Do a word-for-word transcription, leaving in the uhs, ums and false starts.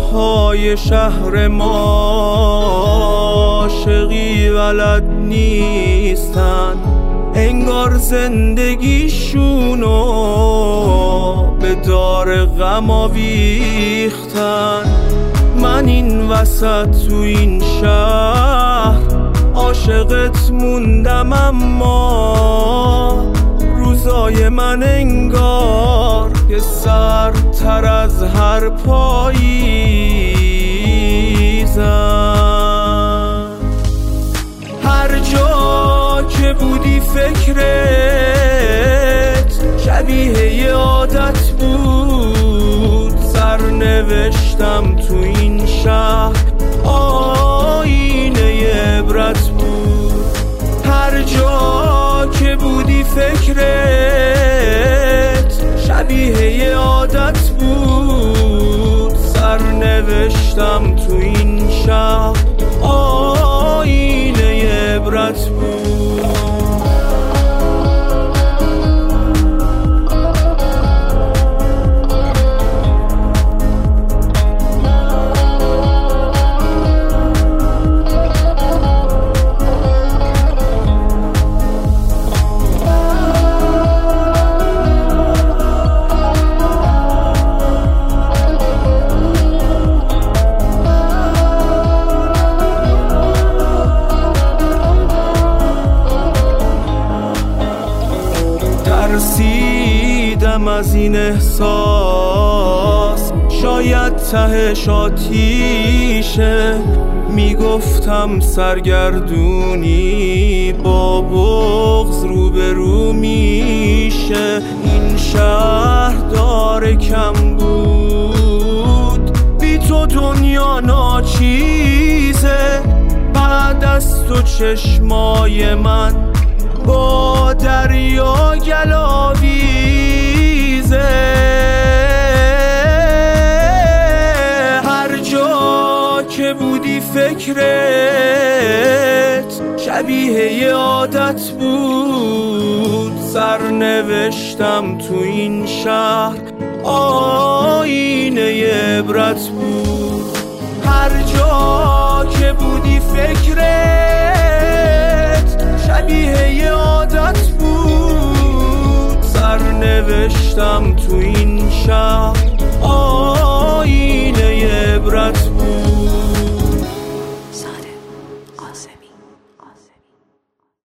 های شهر ما عاشقی بلد نیستن، انگار زندگیشونو به دار غم آویختن. من این وسط تو این شهر عاشقت موندم، اما روزای من انگار که سردتر از هر پاییزن. هر جا که بودی فکرت شبیه یه عادت بود، سرنوشتم تو این شهر آینه عبرت بود. هر جا که بودی فکرت شبیه یه عادت بود، سرنوشتم تو این شهر آینه عبرت بود. ترسیدم از این احساس، شاید تهش آتیشه. میگفتم سرگردونی با بغض روبرو میشه. این شهر داره کم بود، بی تو دنیا ناچیزه. بعد از تو چشمای من با دریا گلاویزه. هر جا که بودی فکرت شبیه یه عادت بود، سرنوشتم تو این شهر آینه عبرت بود. هر جا که بودی فکرت شبیه یه عادت بود، سرنوشتم تو این شهر